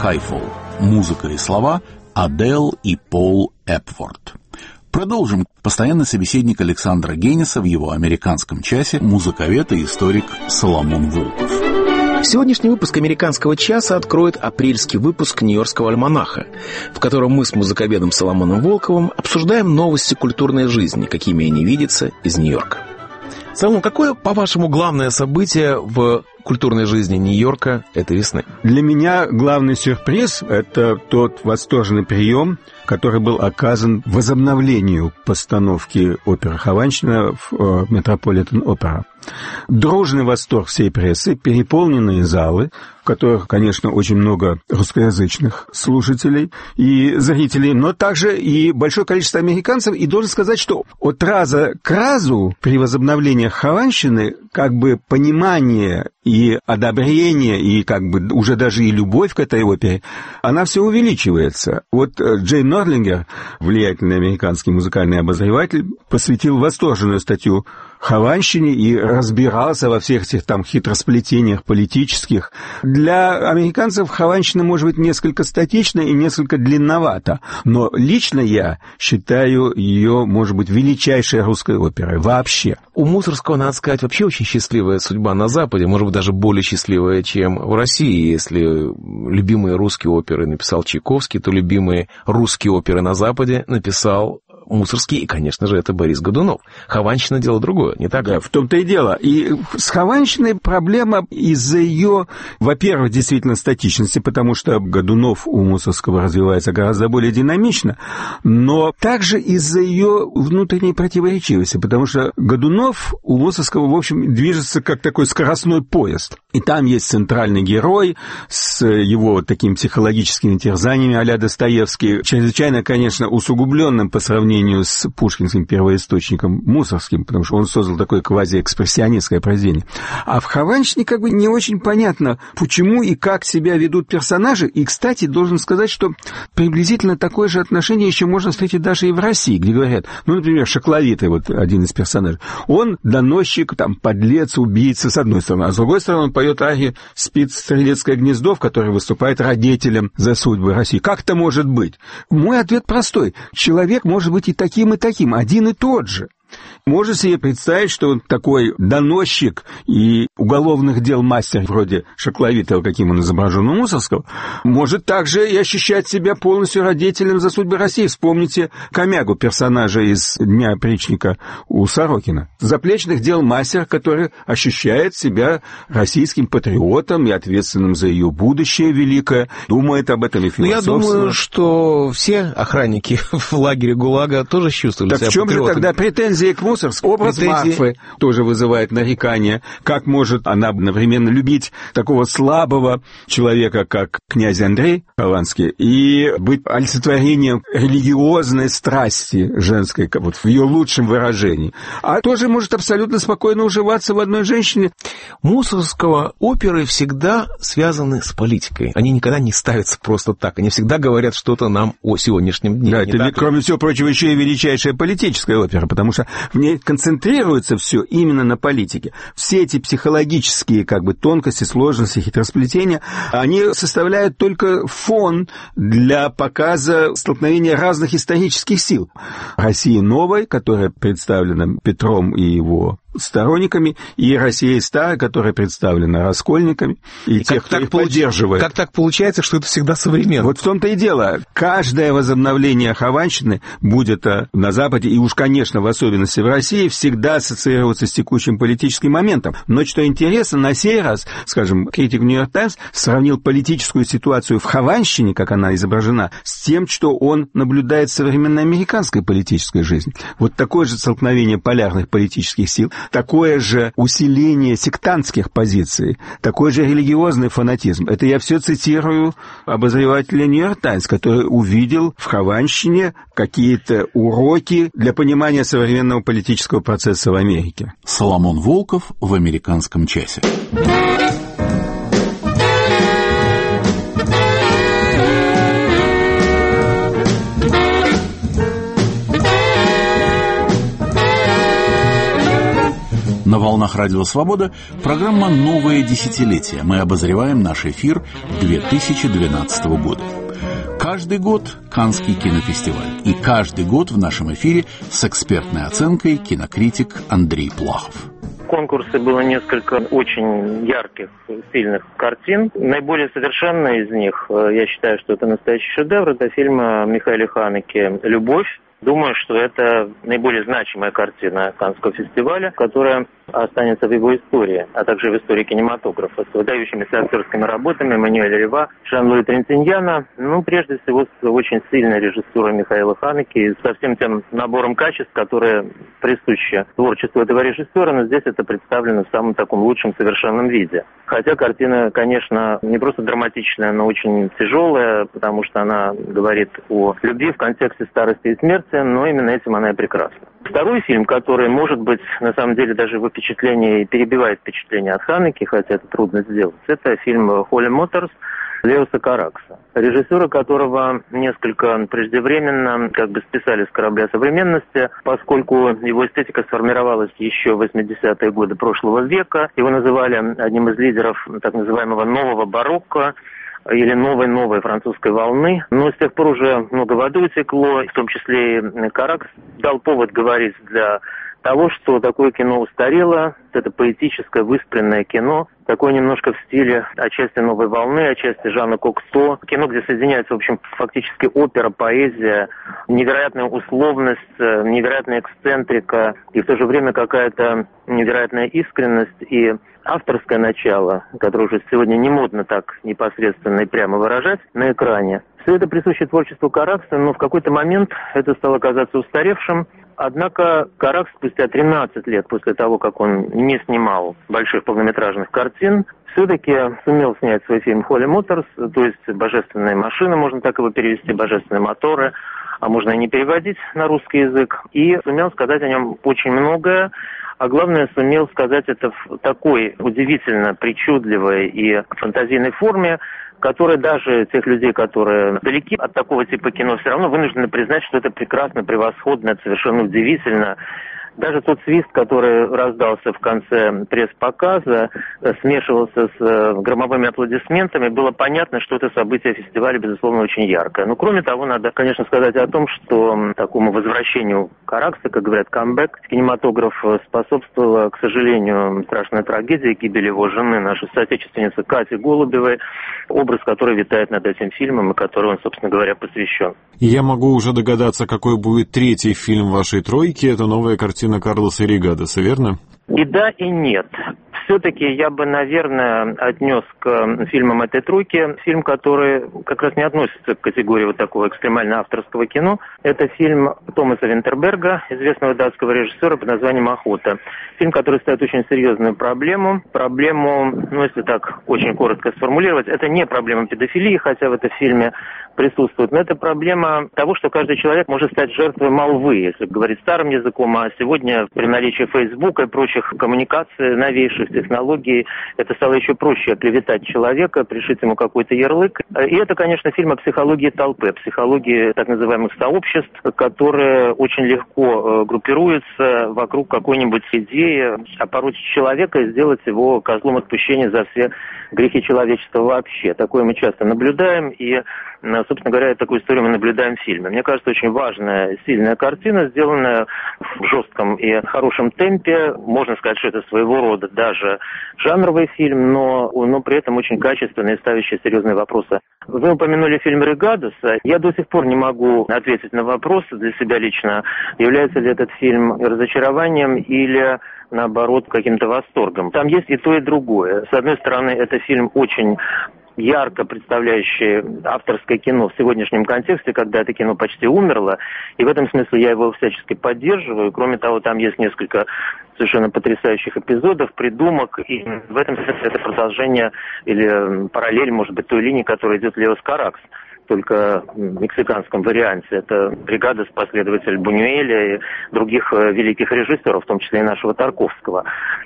Skyfall. Музыка и слова Адел и Пол Эпворт. Продолжим. Постоянный собеседник Александра Генеса в его американском часе, музыковед и историк Соломон Волков. Сегодняшний выпуск «Американского часа» откроет апрельский выпуск «Нью-Йоркского альманаха», в котором мы с музыковедом Соломоном Волковым обсуждаем новости культурной жизни, какими они видятся из Нью-Йорка. Соломон, какое, по-вашему, главное событие в культурной жизни Нью-Йорка этой весны? Для меня главный сюрприз – это тот восторженный прием, который был оказан возобновлению постановки оперы «Хованщина» в Метрополитен-опера. Дружный восторг всей прессы, переполненные залы, в которых, конечно, очень много русскоязычных слушателей и зрителей, но также и большое количество американцев. И должен сказать, что от раза к разу при возобновлении «Хованщины» как бы понимание и одобрение, и как бы уже даже и любовь к этой опере, она все увеличивается. Вот Джейн Норлингер, влиятельный американский музыкальный обозреватель, посвятил восторженную статью Хованщине и разбирался во всех этих там хитросплетениях политических. Для американцев Хованщина может быть несколько статична и несколько длинновата, но лично я считаю ее, может быть, величайшей русской оперой вообще. У Мусоргского, надо сказать, вообще очень счастливая судьба на Западе, может быть, даже более счастливая, чем в России. Если любимые русские оперы написал Чайковский, то любимые русские оперы на Западе написал Мусоргский, и, конечно же, это Борис Годунов. Хованщина — дело другое, не так ли? Да, в том-то и дело. И с Хованщиной проблема из-за ее, во-первых, действительно статичности, потому что Годунов у Мусоргского развивается гораздо более динамично, но также из-за ее внутренней противоречивости, потому что Годунов у Мусоргского, в общем, движется как такой скоростной поезд. И там есть центральный герой с его такими психологическими терзаниями а-ля Достоевский, чрезвычайно, конечно, усугубленным по сравнению с пушкинским первоисточником Мусоргским, потому что он создал такое квазиэкспрессионистское произведение. А в Хованщине как бы не очень понятно, почему и как себя ведут персонажи. И, кстати, должен сказать, что приблизительно такое же отношение еще можно встретить даже и в России, где говорят, ну, например, Шакловитый, вот один из персонажей, он доносчик, там, подлец, убийца, с одной стороны, а с другой стороны он поет арию «Спит стрелецкое гнездо», в которой выступает родителем за судьбы России. Как это может быть? Мой ответ простой. Человек может быть и таким, и таким, один и тот же. Можно себе представить, что он такой доносчик и уголовных дел мастер, вроде Шакловитого, каким он изображен у Мусоргского, может также и ощущать себя полностью родителем за судьбы России. Вспомните Комягу, персонажа из «Дня опричника» у Сорокина. Заплечных дел мастер, который ощущает себя российским патриотом и ответственным за ее будущее великое, думает об этом и философствует. Ну, я думаю, что все охранники в лагере ГУЛАГа тоже чувствовали так себя патриотом. Так в чем же тогда претензии к Мусоргскому? Образ Претензии... Марфы тоже вызывает нарекания. Как может она одновременно любить такого слабого человека, как князь Андрей Хованский, и быть олицетворением религиозной страсти женской, вот в ее лучшем выражении, а тоже может абсолютно спокойно уживаться в одной женщине. Мусоргского оперы всегда связаны с политикой. Они никогда не ставятся просто так. Они всегда говорят что-то нам о сегодняшнем дне. Да, это, так? Кроме всего прочего, еще и величайшая политическая опера, потому что в ней концентрируется все именно на политике. Все эти психологические как бы тонкости, сложности, хитросплетения, они составляют только фон для показа столкновения разных исторических сил. России новой, которая представлена Петром и его сторонниками, и Россия старая, которая представлена раскольниками, и, и тех, кто их получ... поддерживает. Как так получается, что это всегда современно? Вот в том-то и дело. Каждое возобновление Хованщины, будь это на Западе, и уж, конечно, в особенности в России, всегда ассоциироваться с текущим политическим моментом. Но что интересно, на сей раз, скажем, критик «Нью-Йорк Таймс» сравнил политическую ситуацию в Хованщине, как она изображена, с тем, что он наблюдает в современной американской политической жизни. Вот такое же столкновение полярных политических сил, такое же усиление сектантских позиций, такой же религиозный фанатизм. Это я все цитирую обозревателя «Нью-Йорк Таймс», который увидел в Хованщине какие-то уроки для понимания современного политического процесса в Америке. Соломон Волков в «Американском часе». На волнах Радио Свобода программа «Новое десятилетие». Мы обозреваем наш эфир две тысячи двенадцатого года. Каждый год Каннский кинофестиваль. И каждый год в нашем эфире с экспертной оценкой кинокритик Андрей Плахов. В конкурсе было несколько очень ярких, сильных картин. Наиболее совершенная из них, я считаю, что это настоящий шедевр, это фильм Михаила Ханеке «Любовь». Думаю, что это наиболее значимая картина Каннского фестиваля, которая останется в его истории, а также в истории кинематографа, с выдающимися актерскими работами Эммануэля Рива, Жан-Луи Трентиньяна, ну, прежде всего, с очень сильной режиссурой Михаила Ханеке и со всем тем набором качеств, которые присущи творчеству этого режиссера, но здесь это представлено в самом таком лучшем совершенном виде. Хотя картина, конечно, не просто драматичная, но очень тяжелая, потому что она говорит о любви в контексте старости и смерти, но именно этим она и прекрасна. Второй фильм, который, может быть, на самом деле даже его впечатление перебивает впечатление от Ханеке, хотя это трудно сделать, это фильм «Холли Моторс» Леоса Каракса, режиссера которого несколько преждевременно как бы списали с корабля современности, поскольку его эстетика сформировалась еще в восьмидесятые годы прошлого века. Его называли одним из лидеров так называемого нового барокко, или новой-новой французской волны. Но с тех пор уже много воды утекло, в том числе и Каракс дал повод говорить для того, что такое кино устарело, это поэтическое, выспренное кино, такое немножко в стиле отчасти новой волны, отчасти Жана Кокто. Кино, где соединяется, в общем, фактически опера, поэзия, невероятная условность, невероятная эксцентрика и в то же время какая-то невероятная искренность и авторское начало, которое уже сегодня не модно так непосредственно и прямо выражать на экране. Все это присуще творчеству Каракса, но в какой-то момент это стало казаться устаревшим. Однако Каракс спустя тринадцать лет после того, как он не снимал больших полнометражных картин, все-таки сумел снять свой фильм «Холли Моторс», то есть «Божественные машины», можно так его перевести, «Божественные моторы», а можно и не переводить на русский язык, и сумел сказать о нем очень многое. А главное, сумел сказать это в такой удивительно причудливой и фантазийной форме, которая даже тех людей, которые далеки от такого типа кино, все равно вынуждены признать, что это прекрасно, превосходно, это совершенно удивительно. Даже тот свист, который раздался в конце пресс-показа, смешивался с громовыми аплодисментами, было понятно, что это событие фестиваля, безусловно, очень яркое. Но, кроме того, надо, конечно, сказать о том, что такому возвращению Каракса, как говорят, камбэк, кинематограф способствовала, к сожалению, страшная трагедия гибели его жены, нашей соотечественницы Кати Голубевой, образ которой витает над этим фильмом и который он, собственно говоря, посвящен. Я могу уже догадаться, какой будет третий фильм вашей тройки. Это новая картина Карлоса Рейгадеса, верно? И да, и нет. Все-таки я бы, наверное, отнес к фильмам этой тройки фильм, который как раз не относится к категории вот такого экстремально авторского кино. Это фильм Томаса Винтерберга, известного датского режиссера под названием «Охота». Фильм, который ставит очень серьезную проблему. Проблему, ну, если так очень коротко сформулировать, это не проблема педофилии, хотя в этом фильме присутствует, но это проблема того, что каждый человек может стать жертвой молвы, если говорить старым языком, а сегодня при наличии Фейсбука и прочих коммуникаций, новейших технологий, это стало еще проще оклеветать человека, пришить ему какой-то ярлык. И это, конечно, фильм о психологии толпы, психологии так называемых сообществ, которые очень легко группируются вокруг какой-нибудь идеи опорочить человека и сделать его козлом отпущения за все грехи человечества вообще. Такое мы часто наблюдаем, и, собственно говоря, такую историю мы наблюдаем в фильме. Мне кажется, очень важная, сильная картина, сделанная в жестком и хорошем темпе. Можно сказать, что это своего рода даже жанровый фильм, но, но при этом очень качественный и ставящий серьезные вопросы. Вы упомянули фильм Рейгадеса. Я до сих пор не могу ответить на вопрос для себя лично, является ли этот фильм разочарованием или наоборот, каким-то восторгом. Там есть и то, и другое. С одной стороны, это фильм очень ярко представляющий авторское кино в сегодняшнем контексте, когда это кино почти умерло, и в этом смысле я его всячески поддерживаю. Кроме того, там есть несколько совершенно потрясающих эпизодов, придумок, и в этом смысле это продолжение или параллель, может быть, той линии, которая идет Леос Каракс, только в мексиканском варианте. Это Рейгадес, последователь Бунюэля и других великих режиссеров, в том числе и нашего Тарковского.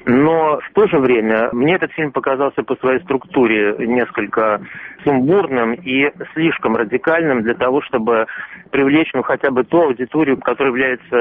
Но в то же время мне этот фильм показался по своей структуре несколько сумбурным и слишком радикальным для того, чтобы привлечь ну, хотя бы ту аудиторию, которая является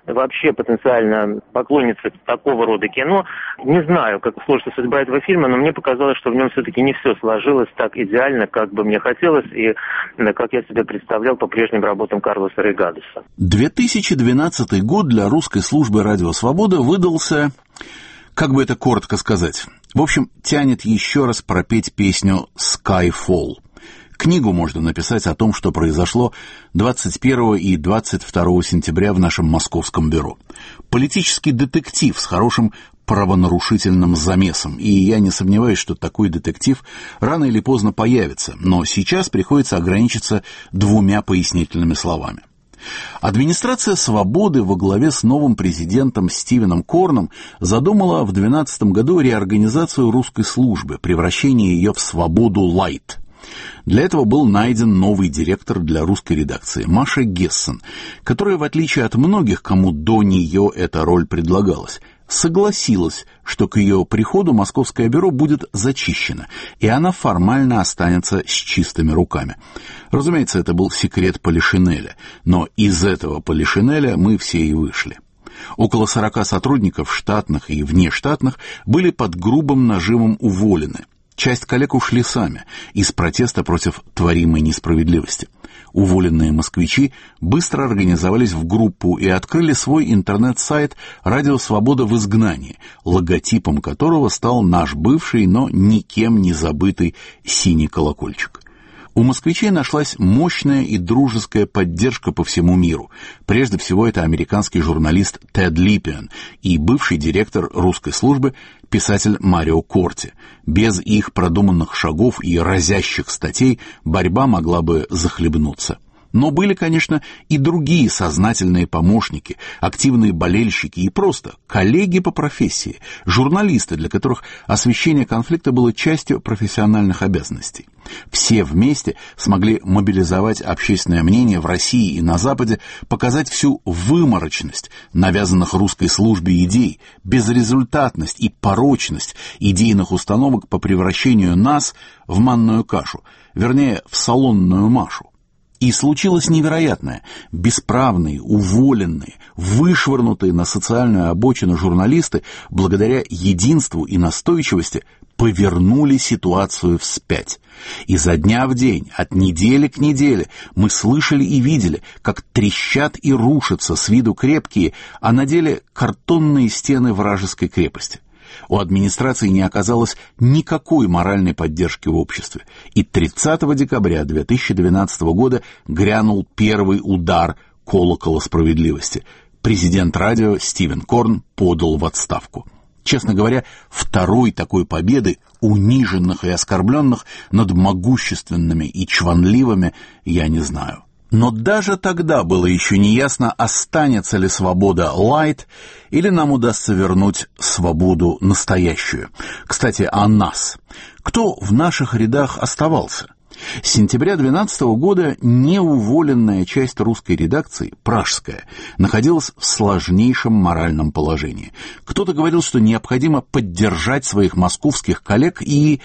вообще потенциально поклонница такого рода кино. Не знаю, как сложится судьба этого фильма, но мне показалось, что в нем все-таки не все сложилось так идеально, как бы мне хотелось, и как я себе представлял по прежним работам Карлоса Рейгадеса. две тысячи двенадцатый год для русской службы «Радио Свобода» выдался, как бы это коротко сказать, в общем, тянет еще раз пропеть песню «Skyfall». Книгу можно написать о том, что произошло двадцать первого и двадцать второго сентября в нашем московском бюро. Политический детектив с хорошим правонарушительным замесом, и я не сомневаюсь, что такой детектив рано или поздно появится, но сейчас приходится ограничиться двумя пояснительными словами. Администрация «Свободы» во главе с новым президентом Стивеном Корном задумала в две тысячи двенадцатом году реорганизацию русской службы, превращение ее в «Свободу Лайт». Для этого был найден новый директор для русской редакции Маша Гессен, которая, в отличие от многих, кому до нее эта роль предлагалась, согласилась, что к ее приходу московское бюро будет зачищено, и она формально останется с чистыми руками. Разумеется, это был секрет Полишинеля, но из этого Полишинеля мы все и вышли. Около сорока сотрудников, штатных и внештатных, были под грубым нажимом уволены. Часть коллег ушли сами, из протеста против творимой несправедливости. Уволенные москвичи быстро организовались в группу и открыли свой интернет-сайт «Радио Свобода в изгнании», логотипом которого стал наш бывший, но никем не забытый синий колокольчик. У москвичей нашлась мощная и дружеская поддержка по всему миру. Прежде всего, это американский журналист Тед Липпиан и бывший директор русской службы писатель Марио Корти. Без их продуманных шагов и разящих статей борьба могла бы захлебнуться. Но были, конечно, и другие сознательные помощники, активные болельщики и просто коллеги по профессии, журналисты, для которых освещение конфликта было частью профессиональных обязанностей. Все вместе смогли мобилизовать общественное мнение в России и на Западе, показать всю выморочность навязанных русской службе идей, безрезультатность и порочность идейных установок по превращению нас в манную кашу, вернее, в солонную Машу. И случилось невероятное. Бесправные, уволенные, вышвырнутые на социальную обочину журналисты, благодаря единству и настойчивости, повернули ситуацию вспять. И за дня в день, от недели к неделе, мы слышали и видели, как трещат и рушатся с виду крепкие, а на деле картонные стены вражеской крепости. У администрации не оказалось никакой моральной поддержки в обществе. И тридцатого декабря две тысячи двенадцатого года грянул первый удар колокола справедливости. Президент радио Стивен Корн подал в отставку. Честно говоря, второй такой победы униженных и оскорбленных над могущественными и чванливыми я не знаю. Но даже тогда было еще не ясно, останется ли свобода лайт, или нам удастся вернуть свободу настоящую. Кстати, о нас. Кто в наших рядах оставался? С сентября две тысячи двенадцатого года неуволенная часть русской редакции, пражская, находилась в сложнейшем моральном положении. Кто-то говорил, что необходимо поддержать своих московских коллег и...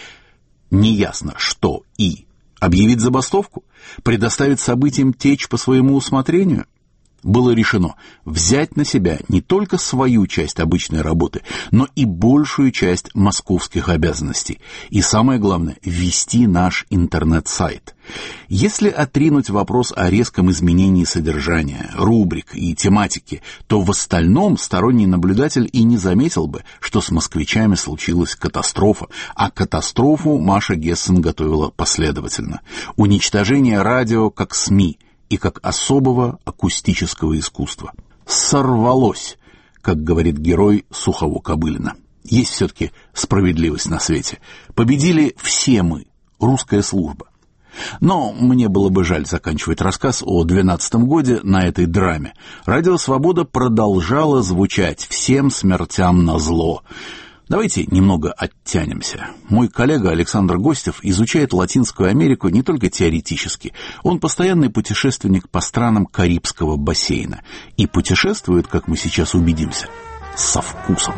неясно что и... объявить забастовку? Предоставить событиям течь по своему усмотрению? Было решено взять на себя не только свою часть обычной работы, но и большую часть московских обязанностей. И самое главное, вести наш интернет-сайт. Если отринуть вопрос о резком изменении содержания, рубрик и тематики, то в остальном сторонний наблюдатель и не заметил бы, что с москвичами случилась катастрофа, а катастрофу Маша Гессен готовила последовательно. Уничтожение радио как СМИ и как особого акустического искусства. Сорвалось, как говорит герой Сухого Кобылина. Есть все-таки справедливость на свете. Победили все мы, русская служба. Но мне было бы жаль заканчивать рассказ о двенадцатом годе на этой драме. Радио «Свобода» продолжало звучать всем смертям назло. Давайте немного оттянемся. Мой коллега Александр Гостев изучает Латинскую Америку не только теоретически. Он постоянный путешественник по странам Карибского бассейна. И путешествует, как мы сейчас убедимся, со вкусом.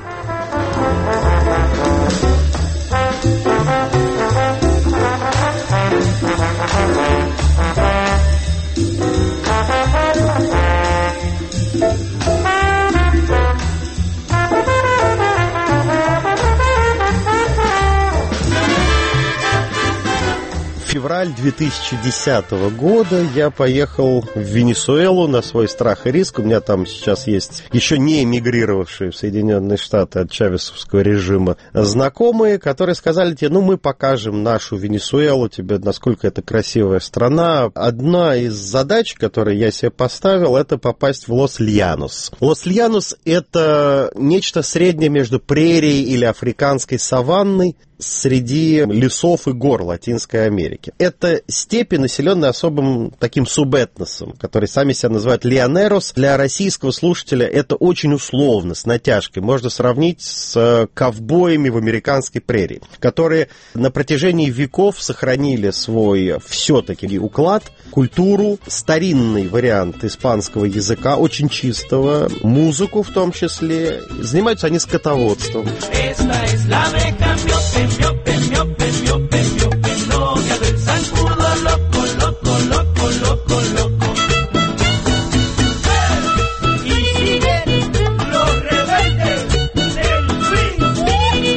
февраль две тысячи десятого года. Я поехал в Венесуэлу на свой страх и риск. У меня там сейчас есть еще не эмигрировавшие в Соединенные Штаты от чавесовского режима знакомые, которые сказали тебе, ну, мы покажем нашу Венесуэлу тебе, насколько это красивая страна. Одна из задач, которые я себе поставил, это попасть в Лос-Льянос. Лос-Льянос — это нечто среднее между прерией или африканской саванной среди лесов и гор Латинской Америки. Это степи, населенные особым таким субэтносом, который сами себя называют лионерос. Для российского слушателя это очень условно, с натяжкой. Можно сравнить с ковбоями в американской прерии, которые на протяжении веков сохранили свой все-таки уклад, культуру, старинный вариант испанского языка, очень чистого, музыку в том числе. Занимаются они скотоводством. Miope, miope, miope, miope, novia del zancudo, loco, loco, loco, loco, loco. Y siguen los rebeldes del swing.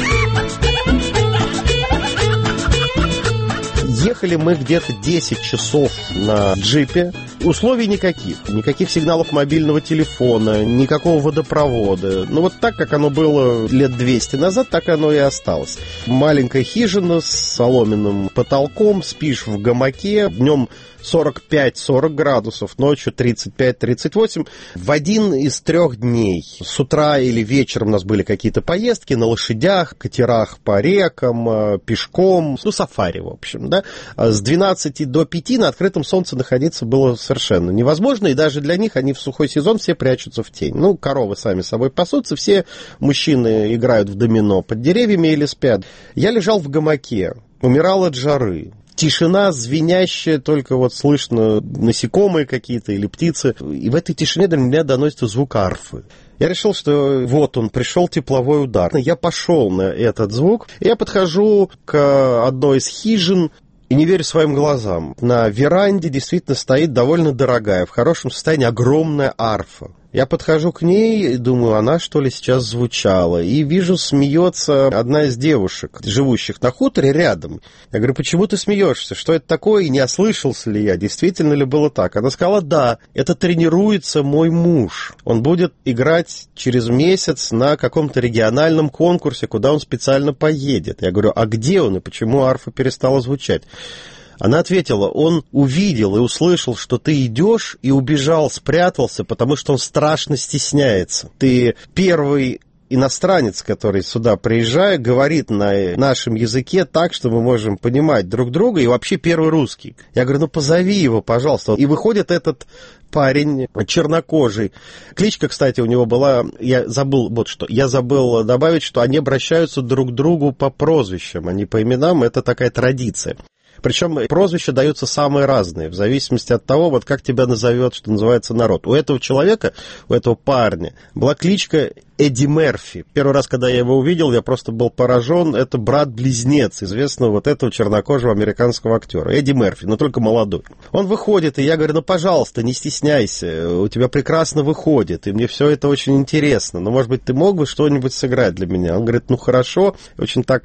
Ехали мы где-то десять часов на джипе. Условий никаких. Никаких сигналов мобильного телефона, никакого водопровода. Ну, вот так, как оно было лет двести назад, так оно и осталось. Маленькая хижина с соломенным потолком, спишь в гамаке, днем сорок пять сорок градусов, ночью тридцать пять тридцать восемь. В один из трех дней, с утра или вечером у нас были какие-то поездки на лошадях, катерах по рекам, пешком, ну, сафари, в общем, да. С двенадцати до пяти на открытом солнце находиться было совершенно невозможно, и даже для них они в сухой сезон все прячутся в тень. Ну, коровы сами собой пасутся, все мужчины играют в домино под деревьями или спят. Я лежал в гамаке, умирал от жары. Тишина звенящая, только вот слышно насекомые какие-то или птицы. И в этой тишине до меня доносится звук арфы. Я решил, что вот он, пришел тепловой удар. Я пошел на этот звук. Я подхожу к одной из хижин и не верю своим глазам. На веранде действительно стоит довольно дорогая, в хорошем состоянии огромная арфа. Я подхожу к ней и думаю, она что ли сейчас звучала. И вижу, смеется одна из девушек, живущих на хуторе рядом. Я говорю, почему ты смеешься? Что это такое? И не ослышался ли я? Действительно ли было так? Она сказала, да, это тренируется мой муж. Он будет играть через месяц на каком-то региональном конкурсе, куда он специально поедет. Я говорю, а где он и почему арфа перестала звучать? Она ответила, он увидел и услышал, что ты идешь, и убежал, спрятался, потому что он страшно стесняется. Ты первый иностранец, который сюда приезжает, говорит на нашем языке так, что мы можем понимать друг друга, и вообще первый русский. Я говорю, ну позови его, пожалуйста. И выходит этот парень чернокожий. Кличка, кстати, у него была, я забыл вот что, я забыл добавить, что они обращаются друг к другу по прозвищам, а не по именам, это такая традиция. Причем прозвища даются самые разные, в зависимости от того, вот как тебя назовет, что называется, народ. У этого человека, у этого парня была кличка Эдди Мерфи. Первый раз, когда я его увидел, я просто был поражен. Это брат-близнец известного вот этого чернокожего американского актера. Эдди Мерфи, но только молодой. Он выходит, и я говорю, ну, пожалуйста, не стесняйся, у тебя прекрасно выходит, и мне все это очень интересно. Но, может быть, ты мог бы что-нибудь сыграть для меня? Он говорит, ну, хорошо. Очень так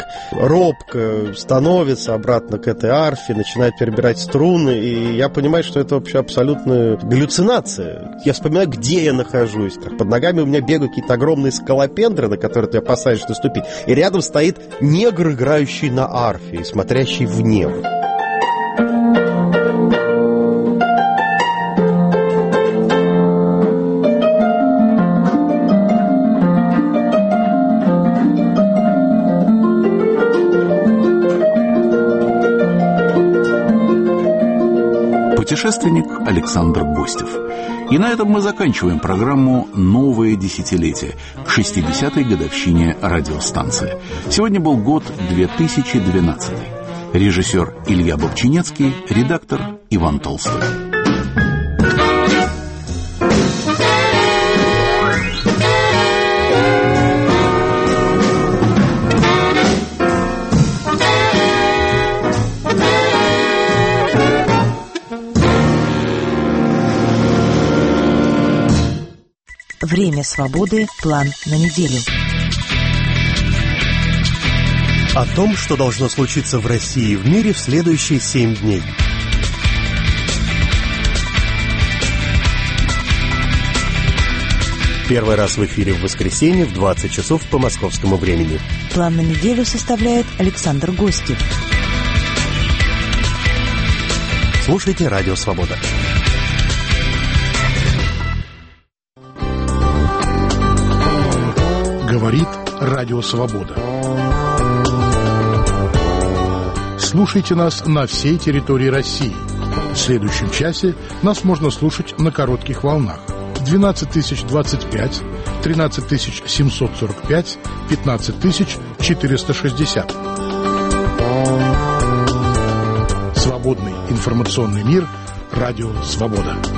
робко становится обратно к этой арфе, начинает перебирать струны, и я понимаю, что это вообще абсолютная галлюцинация. Я вспоминаю, где я нахожусь. Как под ногами у меня бегают какие-то огромные скалопендры, на которые ты опасаешься наступить, и рядом стоит негр, играющий на арфе и смотрящий в небо. Путешественник Александр Гостев. И на этом мы заканчиваем программу «Новое десятилетие» к шестидесятой годовщине радиостанции. Сегодня был год две тысячи двенадцатый. Режиссер Илья Бобчинецкий, редактор Иван Толстой. Время свободы. План на неделю. О том, что должно случиться в России и в мире в следующие семь дней. Первый раз в эфире в воскресенье в двадцать часов по московскому времени. План на неделю составляет Александр Гостев. Слушайте «Радио Свобода». Говорит Радио Свобода. Слушайте нас на всей территории России. В следующем часе нас можно слушать на коротких волнах. двенадцать тысяч двадцать пять, тринадцать тысяч семьсот сорок пять, пятнадцать тысяч четыреста шестьдесят. Свободный информационный мир. Радио Свобода.